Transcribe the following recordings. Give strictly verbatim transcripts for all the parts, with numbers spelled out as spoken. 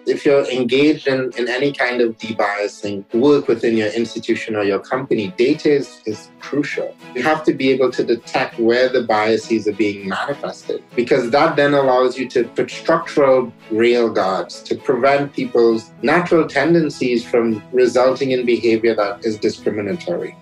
If you're engaged in, in any kind of debiasing work within your institution or your company, data is, is crucial. You have to be able to detect where the biases are being manifested, because that then allows you to put structural rail guards to prevent people's natural tendencies from resulting in behavior that is discriminatory.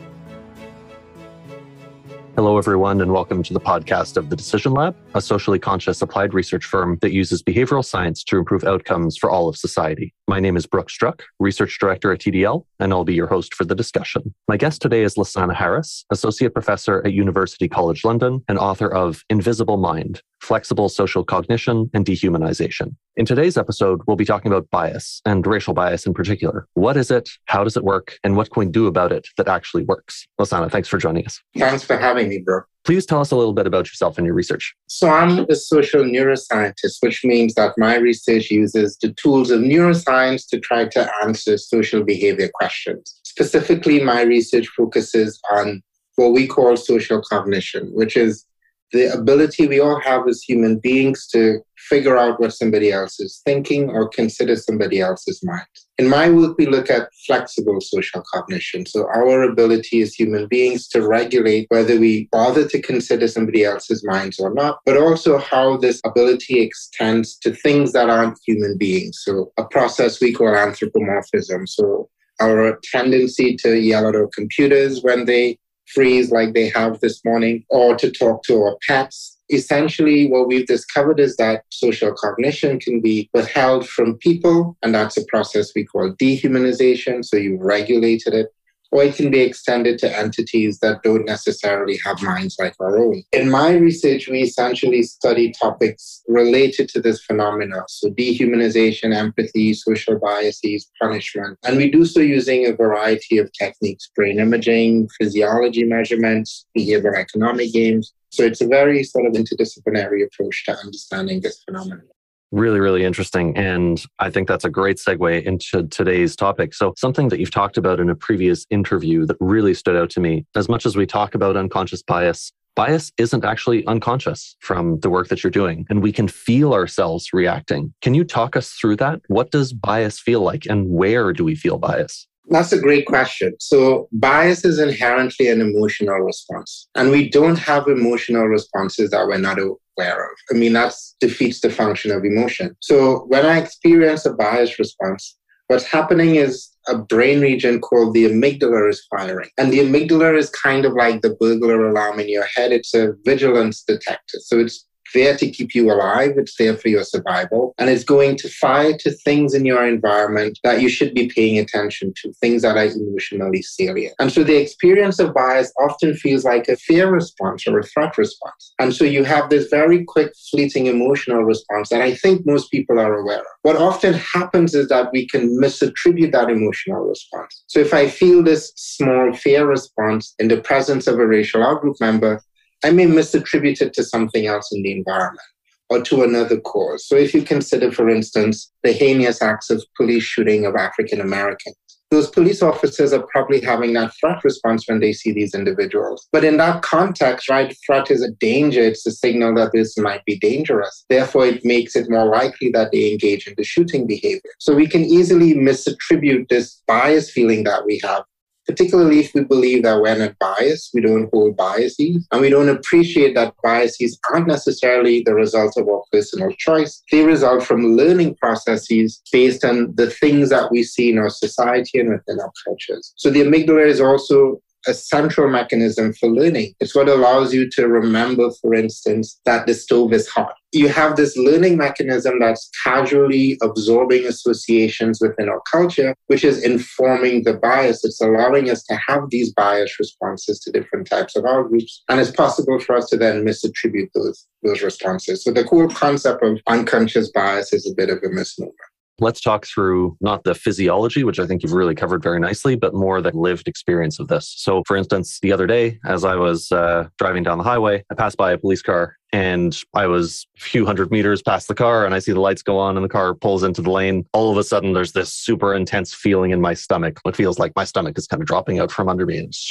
Hello, everyone, and welcome to the podcast of The Decision Lab, a socially conscious applied research firm that uses behavioral science to improve outcomes for all of society. My name is Brooke Struck, Research Director at T D L, and I'll be your host for the discussion. My guest today is Lysana Harris, Associate Professor at University College London and author of Invisible Mind, Flexible Social Cognition and Dehumanization. In today's episode, we'll be talking about bias, and racial bias in particular. What is it? How does it work? And what can we do about it that actually works? Lysana, thanks for joining us. Thanks for having me, Brooke. Please tell us a little bit about yourself and your research. So I'm a social neuroscientist, which means that my research uses the tools of neuroscience to try to answer social behavior questions. Specifically, my research focuses on what we call social cognition, which is the ability we all have as human beings to figure out what somebody else is thinking or consider somebody else's mind. In my work, we look at flexible social cognition. So our ability as human beings to regulate whether we bother to consider somebody else's minds or not, but also how this ability extends to things that aren't human beings. So a process we call anthropomorphism. So our tendency to yell at our computers when they freeze like they have this morning, or to talk to our pets. Essentially, what we've discovered is that social cognition can be withheld from people, and that's a process we call dehumanization, so you've regulated it, or it can be extended to entities that don't necessarily have minds like our own. In my research, we essentially study topics related to this phenomena, so dehumanization, empathy, social biases, punishment, and we do so using a variety of techniques, brain imaging, physiology measurements, behavioral economic games. So it's a very sort of interdisciplinary approach to understanding this phenomenon. Really, really interesting. And I think that's a great segue into today's topic. So something that you've talked about in a previous interview that really stood out to me, as much as we talk about unconscious bias, bias isn't actually unconscious from the work that you're doing, and we can feel ourselves reacting. Can you talk us through that? What does bias feel like, and where do we feel bias? That's a great question. So bias is inherently an emotional response, and we don't have emotional responses that we're not aware of. I mean, that defeats the function of emotion. So when I experience a bias response, what's happening is a brain region called the amygdala is firing. And the amygdala is kind of like the burglar alarm in your head. It's a vigilance detector. So it's there to keep you alive. It's there for your survival. And it's going to fire to things in your environment that you should be paying attention to, things that are emotionally salient. And so the experience of bias often feels like a fear response or a threat response. And so you have this very quick, fleeting emotional response that I think most people are aware of. What often happens is that we can misattribute that emotional response. So if I feel this small fear response in the presence of a racial outgroup member, I may misattribute it to something else in the environment or to another cause. So if you consider, for instance, the heinous acts of police shooting of African Americans, those police officers are probably having that threat response when they see these individuals. But in that context, right, threat is a danger. It's a signal that this might be dangerous. Therefore, it makes it more likely that they engage in the shooting behavior. So we can easily misattribute this bias feeling that we have, particularly if we believe that we're not biased, we don't hold biases, and we don't appreciate that biases aren't necessarily the result of our personal choice. They result from learning processes based on the things that we see in our society and within our cultures. So the amygdala is also a central mechanism for learning. It's what allows you to remember, for instance, that the stove is hot. You have this learning mechanism that's casually absorbing associations within our culture, which is informing the bias. It's allowing us to have these bias responses to different types of outgroups. And it's possible for us to then misattribute those, those responses. So the core concept of unconscious bias is a bit of a misnomer. Let's talk through not the physiology, which I think you've really covered very nicely, but more the lived experience of this. So for instance, the other day, as I was uh, driving down the highway, I passed by a police car and I was a few hundred meters past the car and I see the lights go on and the car pulls into the lane. All of a sudden, there's this super intense feeling in my stomach. It feels like my stomach is kind of dropping out from under me. And it's just like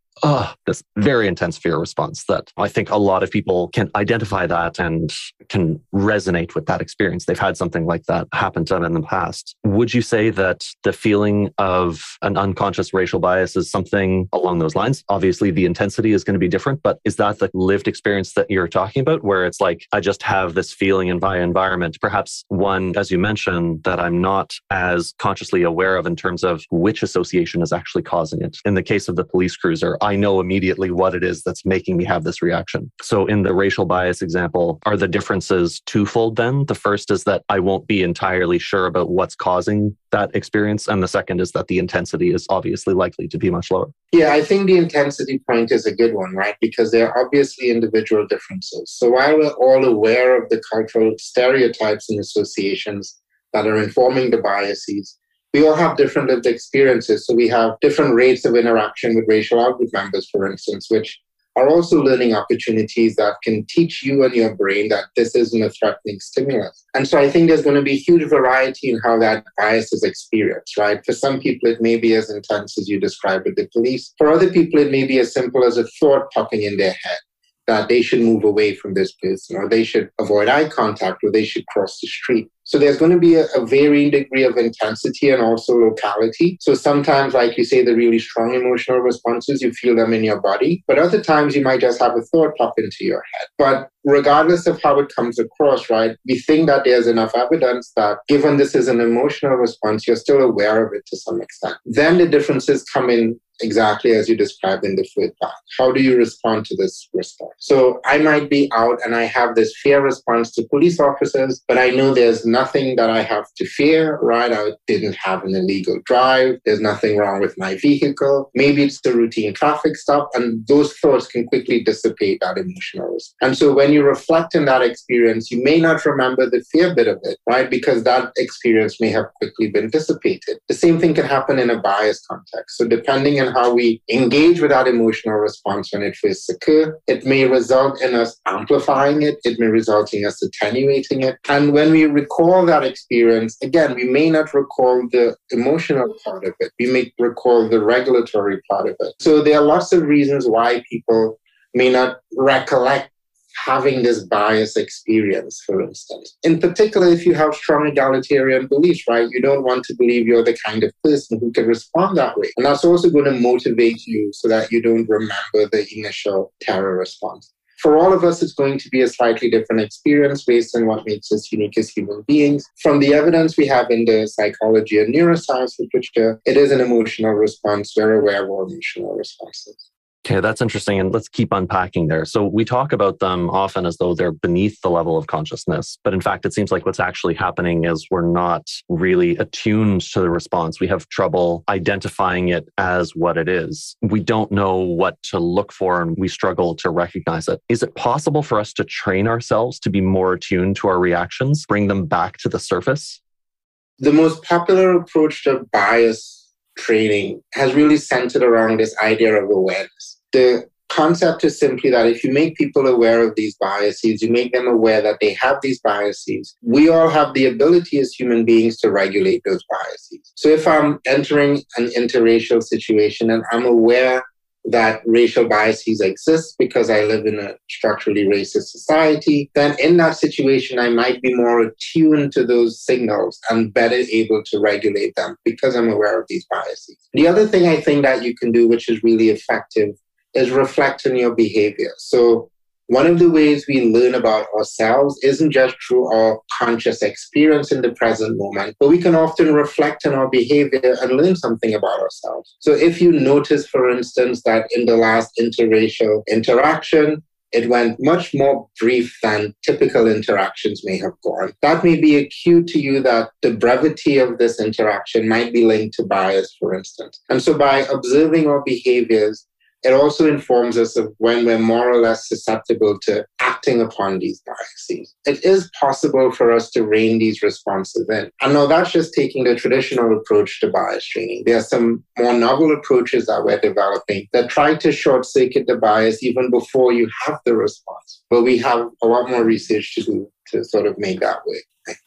Oh, this very intense fear response that I think a lot of people can identify that and can resonate with that experience. They've had something like that happen to them in the past. Would you say that the feeling of an unconscious racial bias is something along those lines? Obviously, the intensity is going to be different, but is that the lived experience that you're talking about, where it's like, I just have this feeling in my environment, perhaps one, as you mentioned, that I'm not as consciously aware of in terms of which association is actually causing it? In the case of the police cruiser, I know immediately what it is that's making me have this reaction. So in the racial bias example, are the differences twofold then? The first is that I won't be entirely sure about what's causing that experience. And the second is that the intensity is obviously likely to be much lower. Yeah, I think the intensity point is a good one, right? Because there are obviously individual differences. So while we're all aware of the cultural stereotypes and associations that are informing the biases, we all have different lived experiences. So we have different rates of interaction with racial outgroup members, for instance, which are also learning opportunities that can teach you and your brain that this isn't a threatening stimulus. And so I think there's going to be huge variety in how that bias is experienced, right? For some people, it may be as intense as you described with the police. For other people, it may be as simple as a thought popping in their head that they should move away from this person, or they should avoid eye contact, or they should cross the street. So there's going to be a, a varying degree of intensity and also locality. So sometimes, like you say, the really strong emotional responses, you feel them in your body. But other times you might just have a thought pop into your head. But regardless of how it comes across, right, we think that there's enough evidence that given this is an emotional response, you're still aware of it to some extent. Then the differences come in exactly as you described in the food path. How do you respond to this response? So I might be out and I have this fear response to police officers, but I know there's nothing that I have to fear, right? I didn't have an illegal drive. There's nothing wrong with my vehicle. Maybe it's a routine traffic stop, and those thoughts can quickly dissipate that emotional response. And so when you reflect in that experience, you may not remember the fear bit of it, right? Because that experience may have quickly been dissipated. The same thing can happen in a bias context. So depending on how we engage with that emotional response when it first occurs, it may result in us amplifying it. It may result in us attenuating it. And when we recall that experience, again, we may not recall the emotional part of it. We may recall the regulatory part of it. So there are lots of reasons why people may not recollect having this bias experience, for instance. In particular, if you have strong egalitarian beliefs, right? You don't want to believe you're the kind of person who can respond that way. And that's also going to motivate you so that you don't remember the initial terror response. For all of us, it's going to be a slightly different experience based on what makes us unique as human beings. From the evidence we have in the psychology and neuroscience literature, it is an emotional response. We're aware of all emotional responses. Okay, that's interesting. And let's keep unpacking there. So we talk about them often as though they're beneath the level of consciousness. But in fact, it seems like what's actually happening is we're not really attuned to the response. We have trouble identifying it as what it is. We don't know what to look for and we struggle to recognize it. Is it possible for us to train ourselves to be more attuned to our reactions, bring them back to the surface? The most popular approach to bias training has really centered around this idea of awareness. The concept is simply that if you make people aware of these biases, you make them aware that they have these biases, we all have the ability as human beings to regulate those biases. So if I'm entering an interracial situation and I'm aware that racial biases exist because I live in a structurally racist society, then in that situation, I might be more attuned to those signals and better able to regulate them because I'm aware of these biases. The other thing I think that you can do, which is really effective, is reflect on your behavior. So one of the ways we learn about ourselves isn't just through our conscious experience in the present moment, but we can often reflect on our behavior and learn something about ourselves. So if you notice, for instance, that in the last interracial interaction, it went much more brief than typical interactions may have gone, that may be a cue to you that the brevity of this interaction might be linked to bias, for instance. And so by observing our behaviors, it also informs us of when we're more or less susceptible to acting upon these biases. It is possible for us to rein these responses in. And now that's just taking the traditional approach to bias training. There are some more novel approaches that we're developing that try to short-circuit the bias even before you have the response. But we have a lot more research to do to sort of make that way, I think.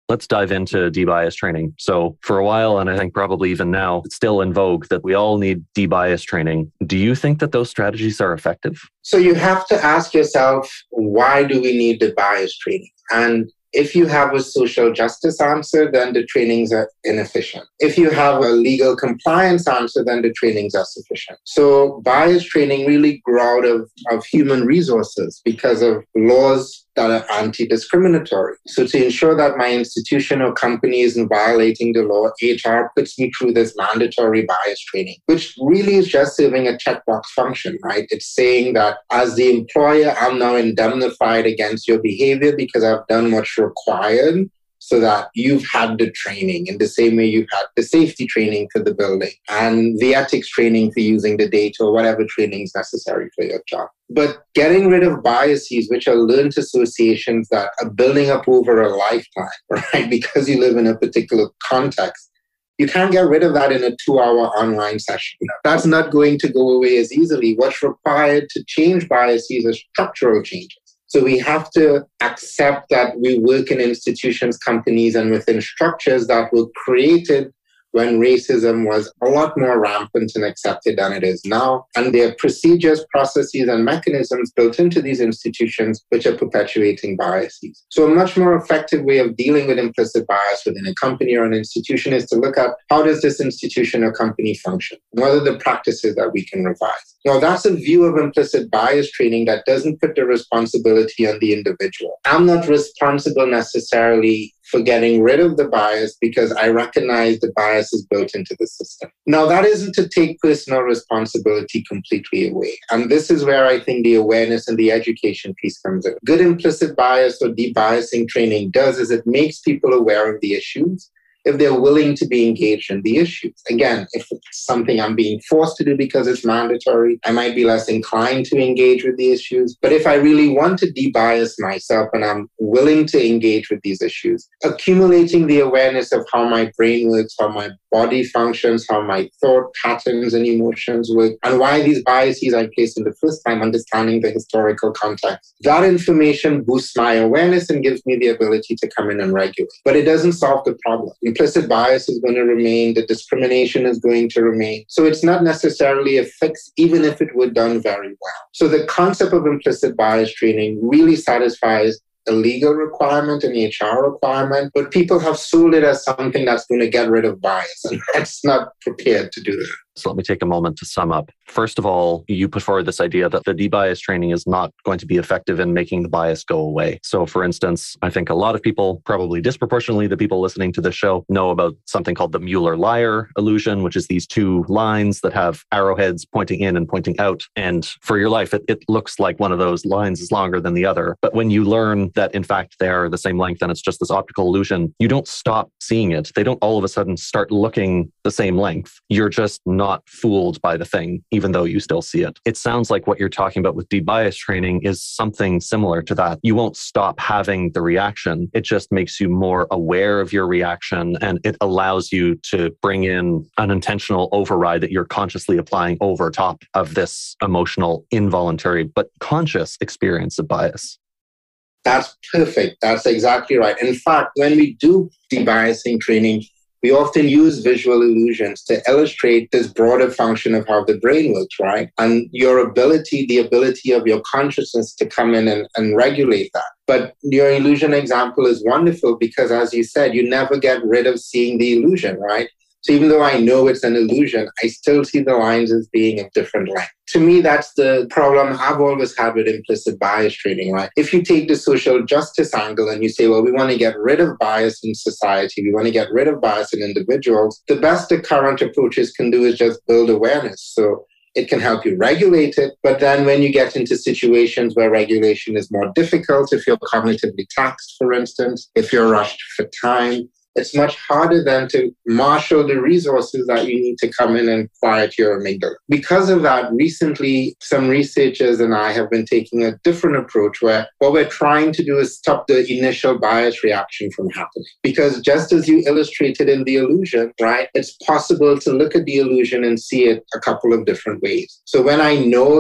Let's dive into de-bias training. So for a while, and I think probably even now, it's still in vogue that we all need de-bias training. Do you think that those strategies are effective? So you have to ask yourself, why do we need de-bias training? And if you have a social justice answer, then the trainings are inefficient. If you have a legal compliance answer, then the trainings are sufficient. So bias training really grew out of, of human resources because of laws that are anti-discriminatory. So to ensure that my institution or company isn't violating the law, H R puts me through this mandatory bias training, which really is just serving a checkbox function, right? It's saying that as the employer, I'm now indemnified against your behavior because I've done what's required, so that you've had the training in the same way you've had the safety training for the building and the ethics training for using the data or whatever training is necessary for your job. But getting rid of biases, which are learned associations that are building up over a lifetime, right? Because you live in a particular context, you can't get rid of that in a two-hour online session. That's not going to go away as easily. What's required to change biases are structural changes. So we have to accept that we work in institutions, companies, and within structures that were created when racism was a lot more rampant and accepted than it is now. And there are procedures, processes, and mechanisms built into these institutions which are perpetuating biases. So a much more effective way of dealing with implicit bias within a company or an institution is to look at how does this institution or company function? What are the practices that we can revise? Now, that's a view of implicit bias training that doesn't put the responsibility on the individual. I'm not responsible necessarily for getting rid of the bias because I recognize the bias is built into the system. Now, that isn't to take personal responsibility completely away. And this is where I think the awareness and the education piece comes in. Good implicit bias or de-biasing training does is it makes people aware of the issues if they're willing to be engaged in the issues. Again, if it's something I'm being forced to do because it's mandatory, I might be less inclined to engage with the issues. But if I really want to de-bias myself and I'm willing to engage with these issues, accumulating the awareness of how my brain works, how my body functions, how my thought patterns and emotions work, and why these biases I placed in the first time, understanding the historical context. That information boosts my awareness and gives me the ability to come in and regulate. But it doesn't solve the problem. Implicit bias is going to remain, the discrimination is going to remain. So it's not necessarily a fix, even if it were done very well. So the concept of implicit bias training really satisfies a legal requirement, an H R requirement, but people have sold it as something that's going to get rid of bias, and that's not prepared to do that. So let me take a moment to sum up. First of all, you put forward this idea that the de-bias training is not going to be effective in making the bias go away. So for instance, I think a lot of people, probably disproportionately the people listening to this show, know about something called the Mueller-Lyer illusion, which is these two lines that have arrowheads pointing in and pointing out. And for your life, it, it looks like one of those lines is longer than the other. But when you learn that in fact they are the same length and it's just this optical illusion, you don't stop seeing it. They don't all of a sudden start looking the same length. You're just not not fooled by the thing, even though you still see it. It sounds like what you're talking about with de-bias training is something similar to that. You won't stop having the reaction. It just makes you more aware of your reaction, and it allows you to bring in an intentional override that you're consciously applying over top of this emotional, involuntary, but conscious experience of bias. That's perfect. That's exactly right. In fact, when we do de-biasing training, we often use visual illusions to illustrate this broader function of how the brain works, right? And your ability, the ability of your consciousness to come in and, and regulate that. But your illusion example is wonderful because, as you said, you never get rid of seeing the illusion, right? So even though I know it's an illusion, I still see the lines as being of different length. To me, that's the problem I've always had with implicit bias training, right? If you take the social justice angle and you say, well, we want to get rid of bias in society, we want to get rid of bias in individuals, the best the current approaches can do is just build awareness. So it can help you regulate it. But then when you get into situations where regulation is more difficult, if you're cognitively taxed, for instance, if you're rushed for time, it's much harder then to marshal the resources that you need to come in and quiet your amygdala. Because of that, recently, some researchers and I have been taking a different approach where what we're trying to do is stop the initial bias reaction from happening. Because just as you illustrated in the illusion, right, it's possible to look at the illusion and see it a couple of different ways. So when I know that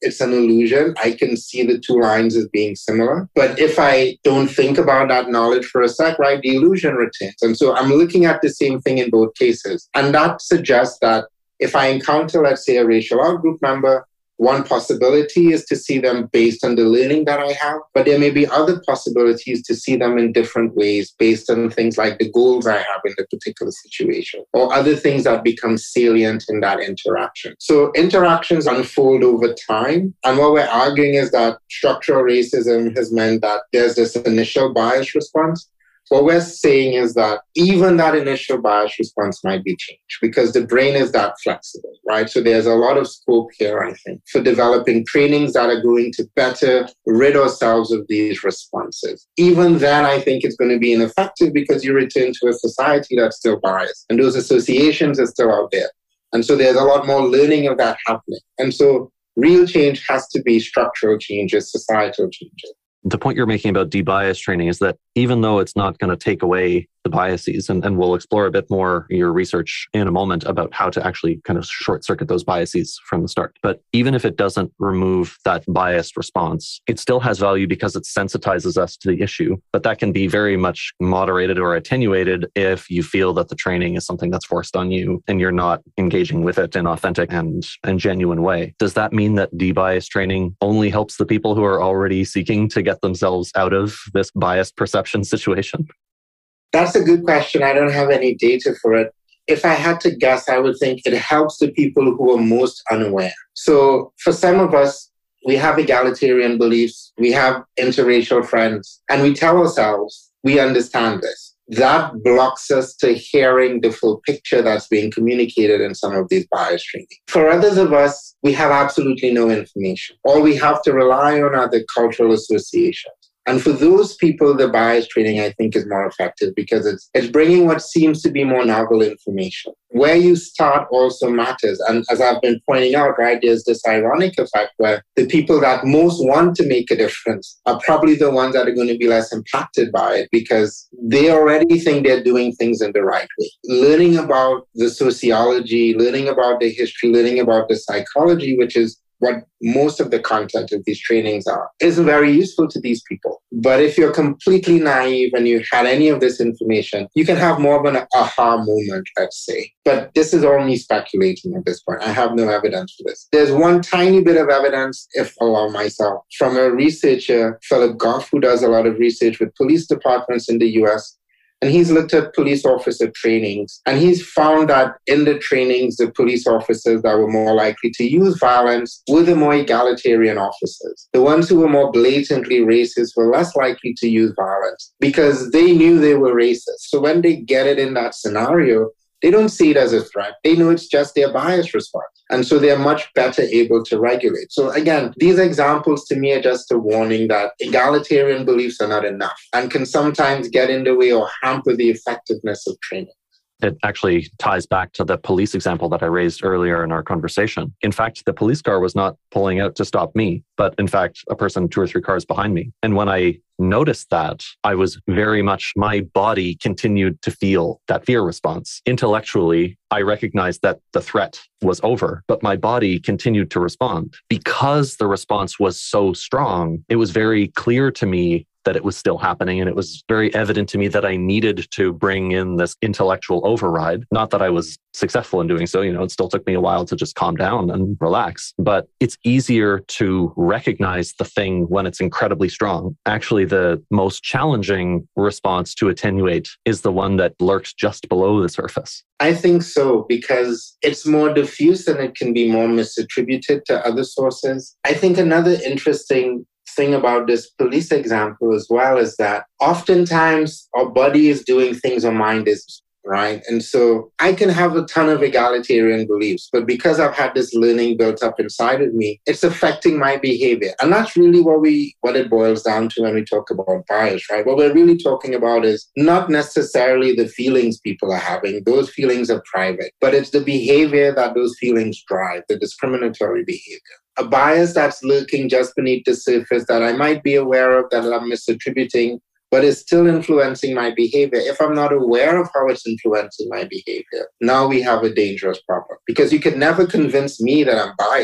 it's an illusion. I can see the two lines as being similar. But if I don't think about that knowledge for a sec, right, the illusion retains. And so I'm looking at the same thing in both cases. And that suggests that if I encounter, let's say, a racial outgroup member, one possibility is to see them based on the learning that I have, but there may be other possibilities to see them in different ways based on things like the goals I have in the particular situation or other things that become salient in that interaction. So interactions unfold over time. And what we're arguing is that structural racism has meant that there's this initial bias response. What we're saying is that even that initial bias response might be changed because the brain is that flexible, right? So there's a lot of scope here, I think, for developing trainings that are going to better rid ourselves of these responses. Even then, I think it's going to be ineffective because you return to a society that's still biased and those associations are still out there. And so there's a lot more learning of that happening. And so real change has to be structural changes, societal changes. The point you're making about de-bias training is that even though it's not going to take away the biases, and, and we'll explore a bit more your research in a moment about how to actually kind of short circuit those biases from the start. But even if it doesn't remove that biased response, it still has value because it sensitizes us to the issue. But that can be very much moderated or attenuated if you feel that the training is something that's forced on you and you're not engaging with it in an authentic and, and genuine way. Does that mean that de-bias training only helps the people who are already seeking to get themselves out of this biased perception situation? That's a good question. I don't have any data for it. If I had to guess, I would think it helps the people who are most unaware. So for some of us, we have egalitarian beliefs, we have interracial friends, and we tell ourselves we understand this. That blocks us to hearing the full picture that's being communicated in some of these bias training. For others of us, we have absolutely no information. All we have to rely on are the cultural associations. And for those people, the bias training, I think, is more effective because it's it's bringing what seems to be more novel information. Where you start also matters. And as I've been pointing out, right, there's this ironic effect where the people that most want to make a difference are probably the ones that are going to be less impacted by it because they already think they're doing things in the right way. Learning about the sociology, learning about the history, learning about the psychology, which is what most of the content of these trainings are, is very useful to these people. But if you're completely naive and you had any of this information, you can have more of an aha moment, let's say. But this is all me speculating at this point. I have no evidence for this. There's one tiny bit of evidence, if I allow myself, from a researcher, Philip Goff, who does a lot of research with police departments in the U S, and he's looked at police officer trainings, and he's found that in the trainings, the police officers that were more likely to use violence were the more egalitarian officers. The ones who were more blatantly racist were less likely to use violence because they knew they were racist. So when they get it in that scenario, they don't see it as a threat. They know it's just their bias response. And so they're much better able to regulate. So again, these examples to me are just a warning that egalitarian beliefs are not enough and can sometimes get in the way or hamper the effectiveness of training. It actually ties back to the police example that I raised earlier in our conversation. In fact, the police car was not pulling out to stop me, but in fact, a person two or three cars behind me. And when I noticed that, I was very much, my body continued to feel that fear response. Intellectually, I recognized that the threat was over, but my body continued to respond. Because the response was so strong, it was very clear to me that it was still happening. And it was very evident to me that I needed to bring in this intellectual override. Not that I was successful in doing so. You know, it still took me a while to just calm down and relax. But it's easier to recognize the thing when it's incredibly strong. Actually, the most challenging response to attenuate is the one that lurks just below the surface. I think so, because it's more diffuse and it can be more misattributed to other sources. I think another interesting thing about this police example as well is that oftentimes our body is doing things our mind is, right? And so I can have a ton of egalitarian beliefs, but because I've had this learning built up inside of me, it's affecting my behavior. And that's really what we what it boils down to when we talk about bias, right? What we're really talking about is not necessarily the feelings people are having. Those feelings are private, but it's the behavior that those feelings drive, the discriminatory behavior. A bias that's lurking just beneath the surface that I might be aware of, that I'm misattributing, but is still influencing my behavior. If I'm not aware of how it's influencing my behavior, now we have a dangerous problem. Because you could never convince me that I'm biased,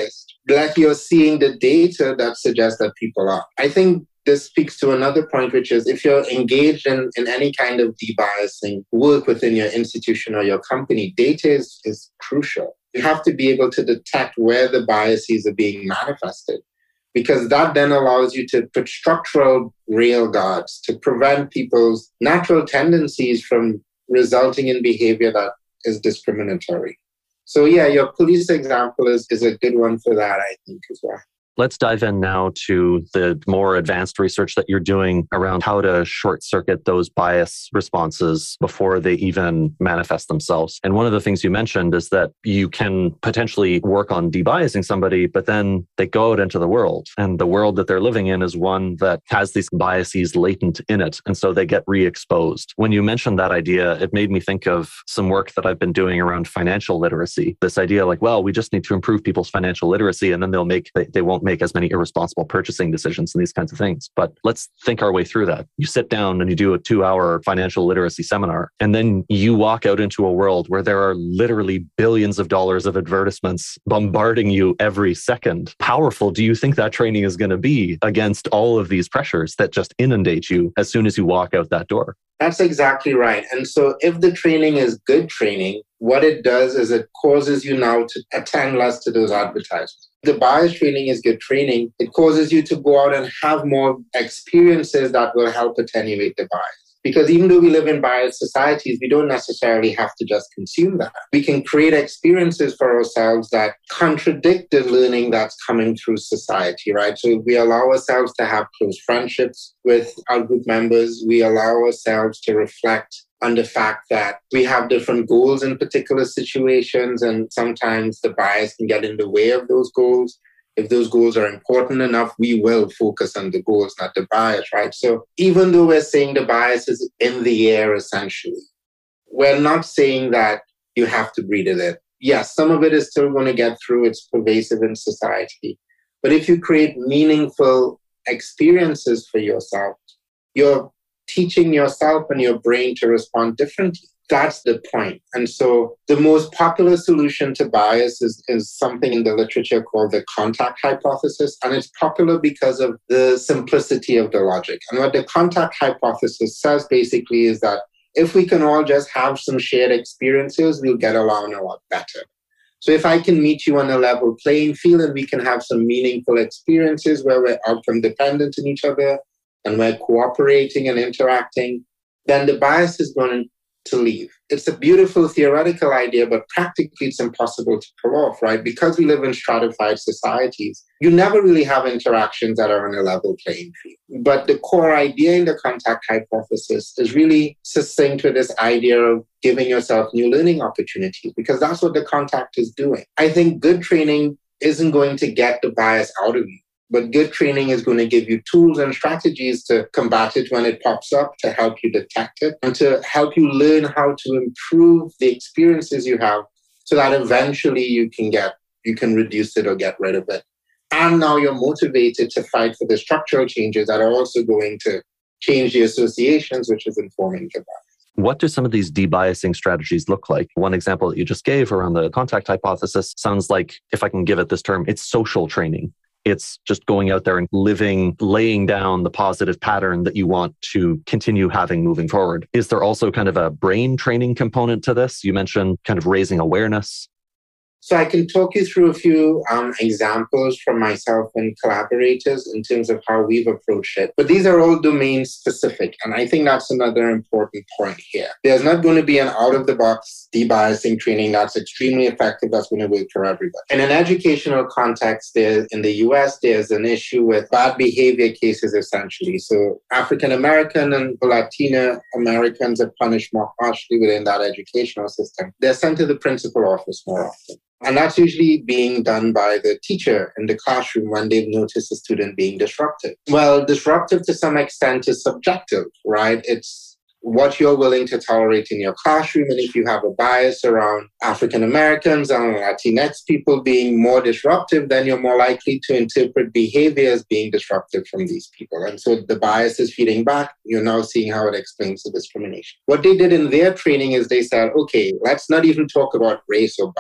like you're seeing the data that suggests that people are. I think this speaks to another point, which is if you're engaged in, in any kind of debiasing work within your institution or your company, data is, is crucial. You have to be able to detect where the biases are being manifested, because that then allows you to put structural rail guards to prevent people's natural tendencies from resulting in behavior that is discriminatory. So yeah, your police example is, is a good one for that, I think, as well. Let's dive in now to the more advanced research that you're doing around how to short circuit those bias responses before they even manifest themselves. And one of the things you mentioned is that you can potentially work on debiasing somebody, but then they go out into the world. And the world that they're living in is one that has these biases latent in it. And so they get re-exposed. When you mentioned that idea, it made me think of some work that I've been doing around financial literacy. This idea like, well, we just need to improve people's financial literacy and then they'll make, they, they won't make as many irresponsible purchasing decisions and these kinds of things. But let's think our way through that. You sit down and you do a two hour financial literacy seminar, and then you walk out into a world where there are literally billions of dollars of advertisements bombarding you every second. Powerful do you think that training is going to be against all of these pressures that just inundate you as soon as you walk out that door? That's exactly right. And so if the training is good training, what it does is it causes you now to attend less to those advertisements. The bias training is good training. It causes you to go out and have more experiences that will help attenuate the bias. Because even though we live in biased societies, we don't necessarily have to just consume that. We can create experiences for ourselves that contradict the learning that's coming through society, right? So we allow ourselves to have close friendships with our group members. We allow ourselves to reflect on the fact that we have different goals in particular situations, and sometimes the bias can get in the way of those goals. If those goals are important enough, we will focus on the goals, not the bias, right? So even though we're saying the bias is in the air, essentially, we're not saying that you have to breathe it in. Yes, some of it is still going to get through. It's pervasive in society. But if you create meaningful experiences for yourself, you're teaching yourself and your brain to respond differently. That's the point. And so the most popular solution to bias is, is something in the literature called the contact hypothesis. And it's popular because of the simplicity of the logic. And what the contact hypothesis says basically is that if we can all just have some shared experiences, we'll get along a lot better. So if I can meet you on a level playing field and we can have some meaningful experiences where we're outcome dependent in each other and we're cooperating and interacting, then the bias is going to leave. It's a beautiful theoretical idea, but practically it's impossible to pull off, right? Because we live in stratified societies, you never really have interactions that are on a level playing field. But the core idea in the contact hypothesis is really succinct with this idea of giving yourself new learning opportunities, because that's what the contact is doing. I think good training isn't going to get the bias out of you. But good training is going to give you tools and strategies to combat it when it pops up, to help you detect it, and to help you learn how to improve the experiences you have so that eventually you can get, you can reduce it or get rid of it. And now you're motivated to fight for the structural changes that are also going to change the associations, which is informing the bias. What do some of these debiasing strategies look like? One example that you just gave around the contact hypothesis sounds like, if I can give it this term, it's social training. It's just going out there and living, laying down the positive pattern that you want to continue having moving forward. Is there also kind of a brain training component to this? You mentioned kind of raising awareness. So I can talk you through a few um, examples from myself and collaborators in terms of how we've approached it. But these are all domain specific. And I think that's another important point here. There's not going to be an out-of-the-box debiasing training that's extremely effective, that's going to work for everybody. In an educational context, there, in the U S, there's an issue with bad behavior cases, essentially. So African-American and Latino Americans are punished more harshly within that educational system. They're sent to the principal office more often. And that's usually being done by the teacher in the classroom when they've noticed a student being disruptive. Well, disruptive to some extent is subjective, right? It's what you're willing to tolerate in your classroom. And if you have a bias around African Americans and Latinx people being more disruptive, then you're more likely to interpret behavior as being disruptive from these people. And so the bias is feeding back. You're now seeing how it explains the discrimination. What they did in their training is they said, okay, let's not even talk about race or bias.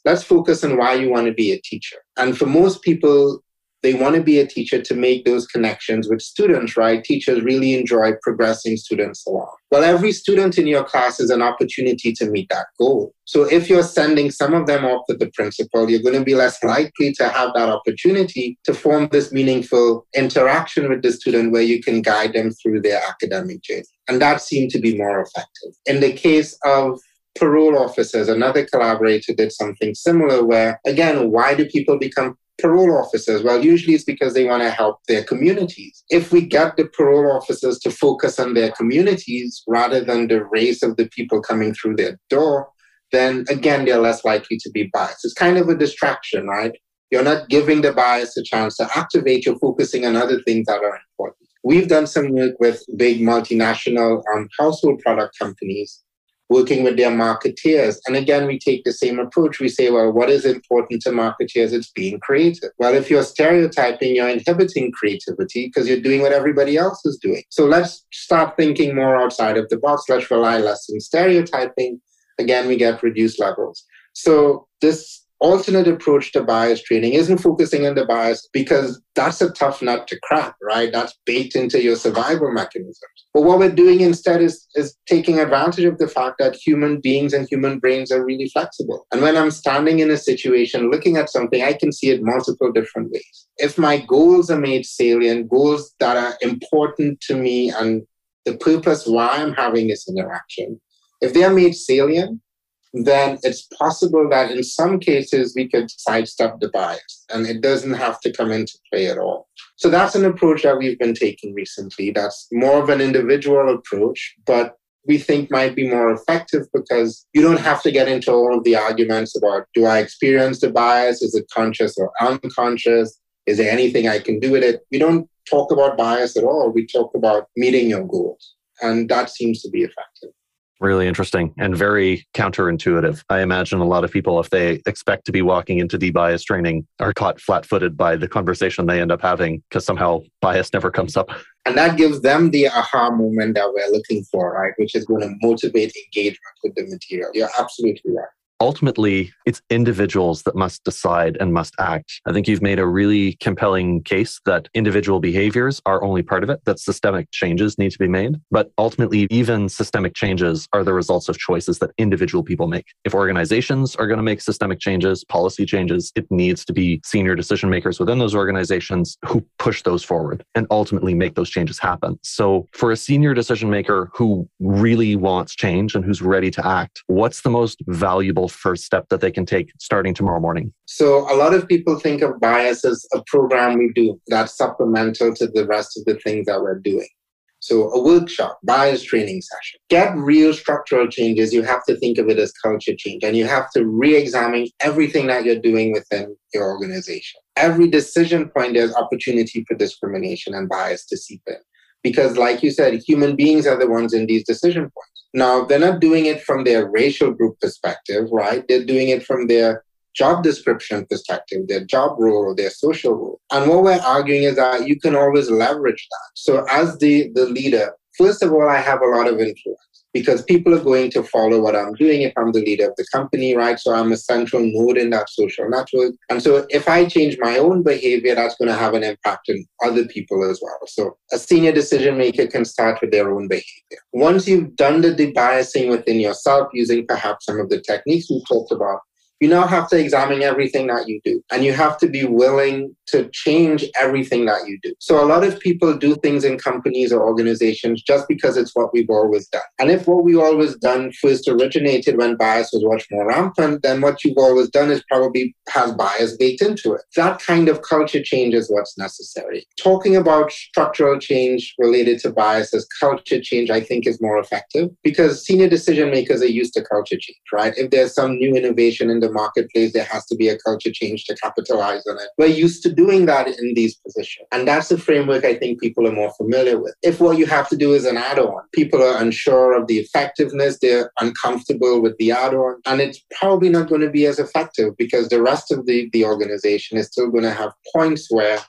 let's focus on why you want to be a teacher. And for most people, they want to be a teacher to make those connections with students, right? Teachers really enjoy progressing students along. Well, every student in your class is an opportunity to meet that goal. So if you're sending some of them off with the principal, you're going to be less likely to have that opportunity to form this meaningful interaction with the student where you can guide them through their academic journey. And that seemed to be more effective. In the case of parole officers, another collaborator did something similar where, again, why do people become parole officers? Well, usually it's because they want to help their communities. If we get the parole officers to focus on their communities rather than the race of the people coming through their door, then again, they're less likely to be biased. It's kind of a distraction, right? You're not giving the bias a chance to activate. You're focusing on other things that are important. We've done some work with big multinational um, household product companies, working with their marketeers. And again, we take the same approach. We say, well, what is important to marketeers? It's being creative. Well, if you're stereotyping, you're inhibiting creativity because you're doing what everybody else is doing. So let's start thinking more outside of the box. Let's rely less on stereotyping. Again, we get reduced levels. So this alternate approach to bias training isn't focusing on the bias because that's a tough nut to crack, right? That's baked into your survival mechanisms. But what we're doing instead is, is taking advantage of the fact that human beings and human brains are really flexible. And when I'm standing in a situation, looking at something, I can see it multiple different ways. If my goals are made salient, goals that are important to me and the purpose why I'm having this interaction, if they are made salient, then it's possible that in some cases we could sidestep the bias and it doesn't have to come into play at all. So that's an approach that we've been taking recently. That's more of an individual approach, but we think might be more effective because you don't have to get into all of the arguments about, do I experience the bias? Is it conscious or unconscious? Is there anything I can do with it? We don't talk about bias at all. We talk about meeting your goals. And that seems to be effective. Really interesting and very counterintuitive. I imagine a lot of people, if they expect to be walking into de-bias training, are caught flat-footed by the conversation they end up having because somehow bias never comes up. And that gives them the aha moment that we're looking for, right? Which is going to motivate engagement with the material. You're absolutely right. Ultimately, it's individuals that must decide and must act. I think you've made a really compelling case that individual behaviors are only part of it, that systemic changes need to be made. But ultimately, even systemic changes are the results of choices that individual people make. If organizations are going to make systemic changes, policy changes, it needs to be senior decision makers within those organizations who push those forward and ultimately make those changes happen. So for a senior decision maker who really wants change and who's ready to act, what's the most valuable first step that they can take starting tomorrow morning? So a lot of people think of bias as a program we do that's supplemental to the rest of the things that we're doing. So a workshop, bias training session. Get real structural changes, you have to think of it as culture change, and you have to re-examine everything that you're doing within your organization. Every decision point, there's opportunity for discrimination and bias to seep in. Because like you said, human beings are the ones in these decision points. Now, they're not doing it from their racial group perspective, right? They're doing it from their job description perspective, their job role or their social role. And what we're arguing is that you can always leverage that. So as the, the leader, first of all, I have a lot of influence because people are going to follow what I'm doing if I'm the leader of the company, right? So I'm a central node in that social network. And so if I change my own behavior, that's going to have an impact on other people as well. So a senior decision maker can start with their own behavior. Once you've done the debiasing within yourself using perhaps some of the techniques we talked about, you now have to examine everything that you do. And you have to be willing to change everything that you do. So a lot of people do things in companies or organizations just because it's what we've always done. And if what we've always done first originated when bias was much more rampant, then what you've always done is probably has bias baked into it. That kind of culture change is what's necessary. Talking about structural change related to bias as culture change, I think is more effective because senior decision makers are used to culture change, right? If there's some new innovation in the marketplace, there has to be a culture change to capitalize on it. We're used to doing that in these positions. And that's the framework I think people are more familiar with. If what you have to do is an add-on, people are unsure of the effectiveness, they're uncomfortable with the add-on, and it's probably not going to be as effective because the rest of the, the organization is still going to have points where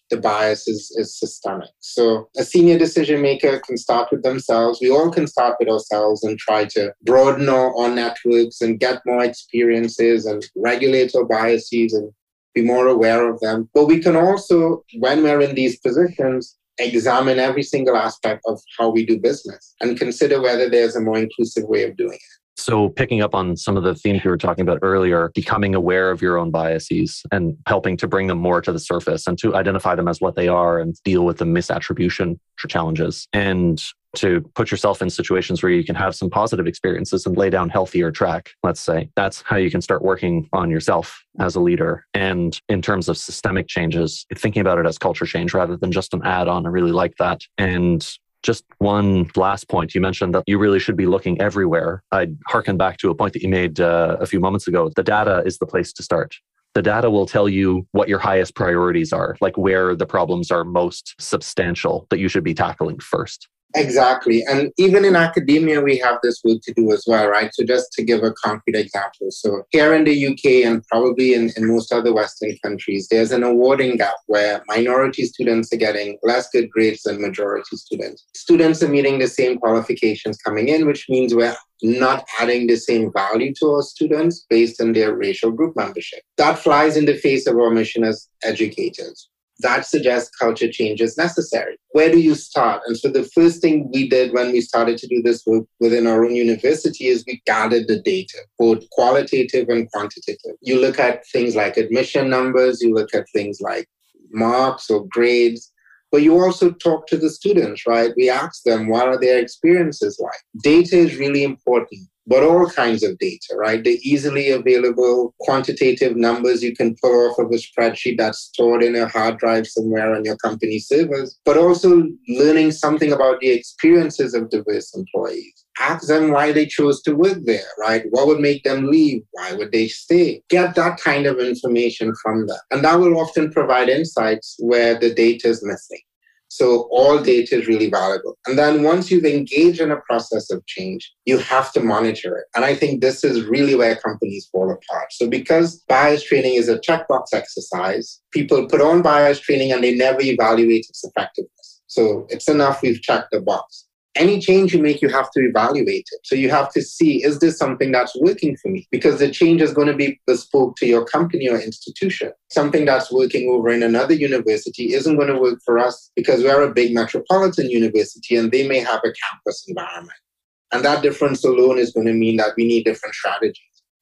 the bias is, is systemic. So a senior decision maker can start with themselves. We all can start with ourselves and try to broaden our, our networks and get more experiences and regulate our biases and be more aware of them. But we can also, when we're in these positions, examine every single aspect of how we do business and consider whether there's a more inclusive way of doing it. So picking up on some of the themes you were talking about earlier, becoming aware of your own biases and helping to bring them more to the surface and to identify them as what they are and deal with the misattribution challenges, and to put yourself in situations where you can have some positive experiences and lay down healthier track, let's say. That's how you can start working on yourself as a leader. And in terms of systemic changes, thinking about it as culture change rather than just an add-on. I really like that. And just one last point. You mentioned that you really should be looking everywhere. I'd hearken back to a point that you made uh, a few moments ago. The data is the place to start. The data will tell you what your highest priorities are, like where the problems are most substantial that you should be tackling first. Exactly. And even in academia, we have this work to do as well, right? So just to give a concrete example. So here in the U K and probably in, in most other Western countries, there's an awarding gap where minority students are getting less good grades than majority students. Students are meeting the same qualifications coming in, which means we're not adding the same value to our students based on their racial group membership. That flies in the face of our mission as educators. That suggests culture change is necessary. Where do you start? And so the first thing we did when we started to do this work within our own university is we gathered the data, both qualitative and quantitative. You look at things like admission numbers, you look at things like marks or grades, but you also talk to the students, right? We ask them, what are their experiences like? Data is really important, but all kinds of data, right? The easily available quantitative numbers you can pull off of a spreadsheet that's stored in a hard drive somewhere on your company servers, but also learning something about the experiences of diverse employees. Ask them why they chose to work there, right? What would make them leave? Why would they stay? Get that kind of information from them. And that will often provide insights where the data is missing. So all data is really valuable. And then once you've engaged in a process of change, you have to monitor it. And I think this is really where companies fall apart. So because bias training is a checkbox exercise, people put on bias training and they never evaluate its effectiveness. So it's enough we've checked the box. Any change you make, you have to evaluate it. So you have to see, is this something that's working for me? Because the change is going to be bespoke to your company or institution. Something that's working over in another university isn't going to work for us because we're a big metropolitan university and they may have a campus environment. And that difference alone is going to mean that we need different strategies.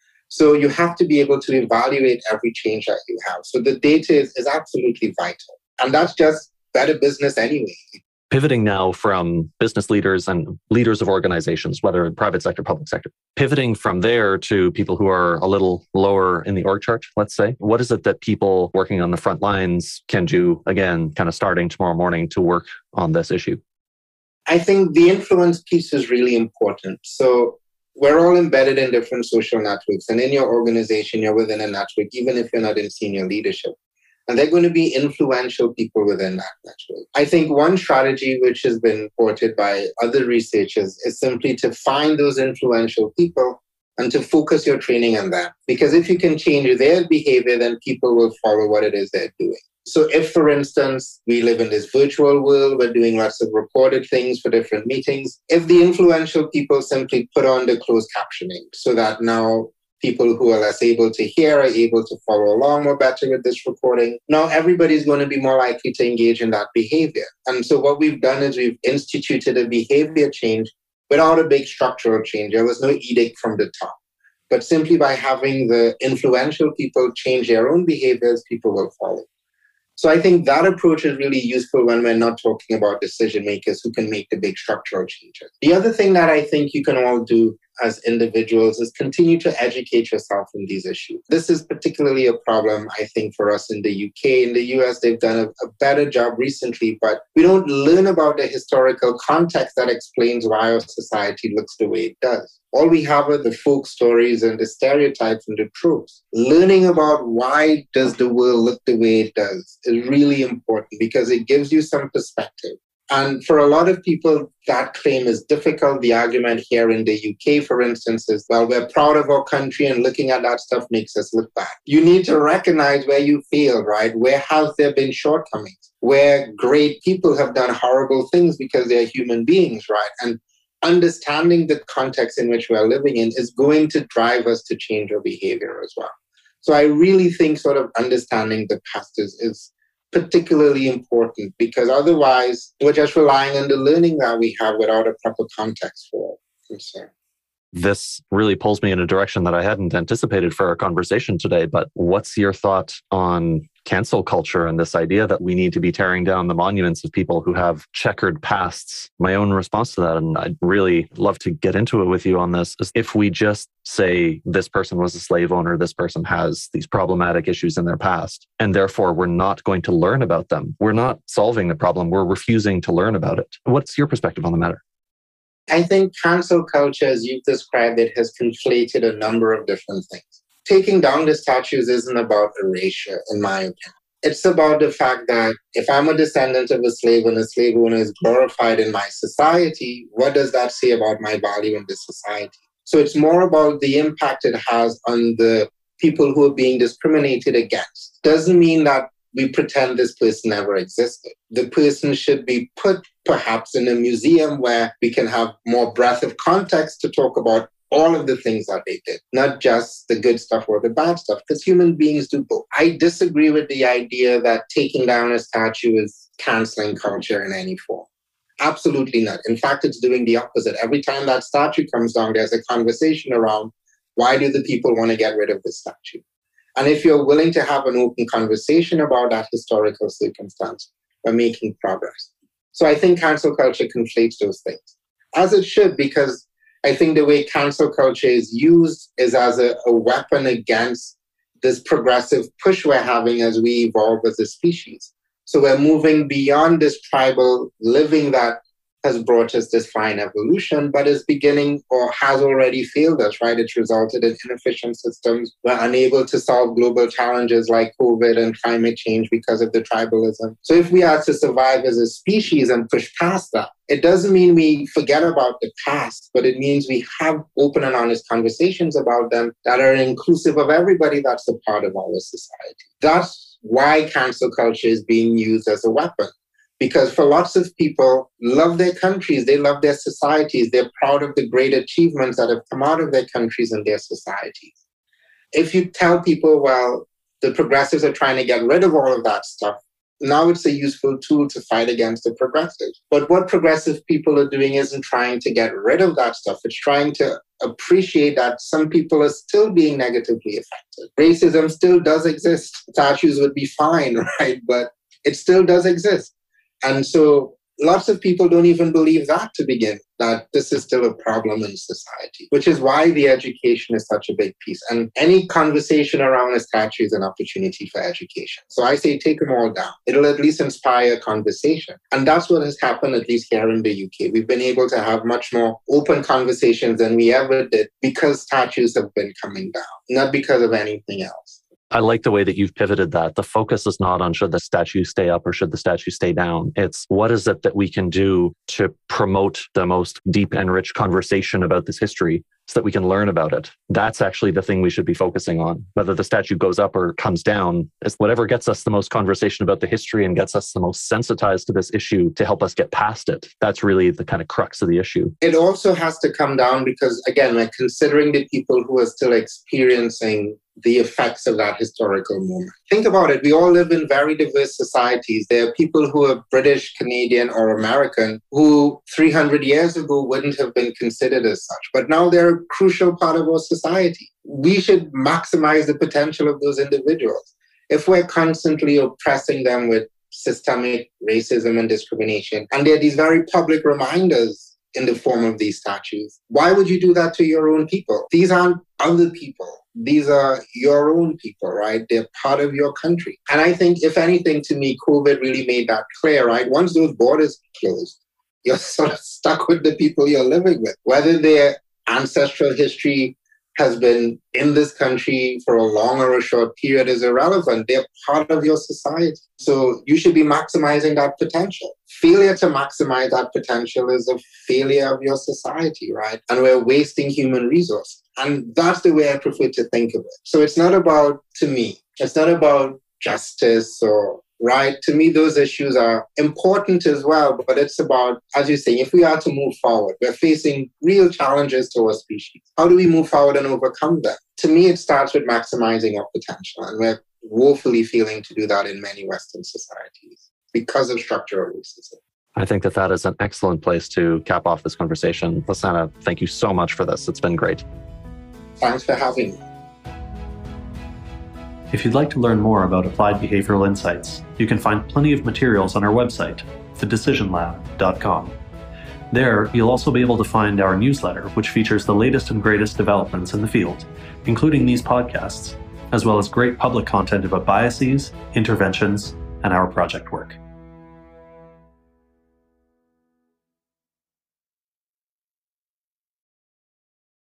So you have to be able to evaluate every change that you have. So the data is, is absolutely vital. And that's just better business anyway. Pivoting now from business leaders and leaders of organizations, whether in private sector, public sector, pivoting from there to people who are a little lower in the org chart, let's say, what is it that people working on the front lines can do, again, kind of starting tomorrow morning to work on this issue? I think the influence piece is really important. So we're all embedded in different social networks, and in your organization, you're within a network, even if you're not in senior leadership. And they're going to be influential people within that network. I think one strategy which has been reported by other researchers is simply to find those influential people and to focus your training on them. Because if you can change their behavior, then people will follow what it is they're doing. So if, for instance, we live in this virtual world, we're doing lots of recorded things for different meetings, if the influential people simply put on the closed captioning so that now people who are less able to hear are able to follow along more better with this recording. Now everybody's going to be more likely to engage in that behavior. And so what we've done is we've instituted a behavior change without a big structural change. There was no edict from the top. But simply by having the influential people change their own behaviors, people will follow. So I think that approach is really useful when we're not talking about decision makers who can make the big structural changes. The other thing that I think you can all do as individuals is continue to educate yourself in these issues. This is particularly a problem, I think, for us in the U K. In the U S, they've done a, a better job recently, but we don't learn about the historical context that explains why our society looks the way it does. All we have are the folk stories and the stereotypes and the tropes. Learning about why does the world look the way it does is really important because it gives you some perspective. And for a lot of people, that claim is difficult. The argument here in the U K, for instance, is, well, we're proud of our country and looking at that stuff makes us look bad. You need to recognize where you failed, right? Where have there been shortcomings? Where great people have done horrible things because they're human beings, right? And understanding the context in which we're living in is going to drive us to change our behavior as well. So I really think sort of understanding the past is, is particularly important, because otherwise we're just relying on the learning that we have without a proper context for concern. This really pulls me in a direction that I hadn't anticipated for our conversation today. But what's your thought on cancel culture and this idea that we need to be tearing down the monuments of people who have checkered pasts? My own response to that, and I'd really love to get into it with you on this, is if we just say this person was a slave owner, this person has these problematic issues in their past, and therefore we're not going to learn about them, we're not solving the problem, we're refusing to learn about it. What's your perspective on the matter? I think cancel culture, as you've described it, has conflated a number of different things. Taking down the statues isn't about erasure, in my opinion. It's about the fact that if I'm a descendant of a slave and a slave owner is glorified in my society, what does that say about my value in this society? So it's more about the impact it has on the people who are being discriminated against. Doesn't mean that we pretend this person never existed. The person should be put perhaps in a museum where we can have more breadth of context to talk about all of the things that they did, not just the good stuff or the bad stuff, because human beings do both. I disagree with the idea that taking down a statue is canceling culture in any form. Absolutely not. In fact, it's doing the opposite. Every time that statue comes down, there's a conversation around, why do the people want to get rid of this statue? And if you're willing to have an open conversation about that historical circumstance, we're making progress. So I think cancel culture conflates those things, as it should, because I think the way cancel culture is used is as a, a weapon against this progressive push we're having as we evolve as a species. So we're moving beyond this tribal living that has brought us this fine evolution, but is beginning or has already failed us, right? It's resulted in inefficient systems. We're unable to solve global challenges like COVID and climate change because of the tribalism. So if we are to survive as a species and push past that, it doesn't mean we forget about the past, but it means we have open and honest conversations about them that are inclusive of everybody that's a part of our society. That's why cancel culture is being used as a weapon. Because for lots of people, love their countries, they love their societies, they're proud of the great achievements that have come out of their countries and their societies. If you tell people, well, the progressives are trying to get rid of all of that stuff, now it's a useful tool to fight against the progressives. But what progressive people are doing isn't trying to get rid of that stuff. It's trying to appreciate that some people are still being negatively affected. Racism still does exist. Statues would be fine, right? But it still does exist. And so lots of people don't even believe that to begin, that this is still a problem in society, which is why the education is such a big piece. And any conversation around a statue is an opportunity for education. So I say take them all down. It'll at least inspire a conversation. And that's what has happened, at least here in the U K. We've been able to have much more open conversations than we ever did because statues have been coming down, not because of anything else. I like the way that you've pivoted that. The focus is not on should the statue stay up or should the statue stay down. It's what is it that we can do to promote the most deep and rich conversation about this history so that we can learn about it. That's actually the thing we should be focusing on. Whether the statue goes up or comes down, is whatever gets us the most conversation about the history and gets us the most sensitized to this issue to help us get past it. That's really the kind of crux of the issue. It also has to come down because, again, we're considering the people who are still experiencing the effects of that historical moment. Think about it. We all live in very diverse societies. There are people who are British, Canadian, or American who three hundred years ago wouldn't have been considered as such, but now they're a crucial part of our society. We should maximize the potential of those individuals. If we're constantly oppressing them with systemic racism and discrimination, and there are these very public reminders in the form of these statues, why would you do that to your own people? These aren't other people. These are your own people, right? They're part of your country. And I think, if anything, to me, COVID really made that clear, right? Once those borders closed, you're sort of stuck with the people you're living with, whether their ancestral history has been in this country for a long or a short period is irrelevant. They're part of your society. So you should be maximizing that potential. Failure to maximize that potential is a failure of your society, right? And we're wasting human resources. And that's the way I prefer to think of it. So it's not about, to me, it's not about justice or right. To me, those issues are important as well, but it's about, as you're saying, if we are to move forward, we're facing real challenges to our species. How do we move forward and overcome them? To me, it starts with maximizing our potential, and we're woefully failing to do that in many Western societies because of structural racism. I think that that is an excellent place to cap off this conversation. Lassana, thank you so much for this. It's been great. Thanks for having me. If you'd like to learn more about applied behavioral insights, you can find plenty of materials on our website, the decision lab dot com. There, you'll also be able to find our newsletter, which features the latest and greatest developments in the field, including these podcasts, as well as great public content about biases, interventions, and our project work.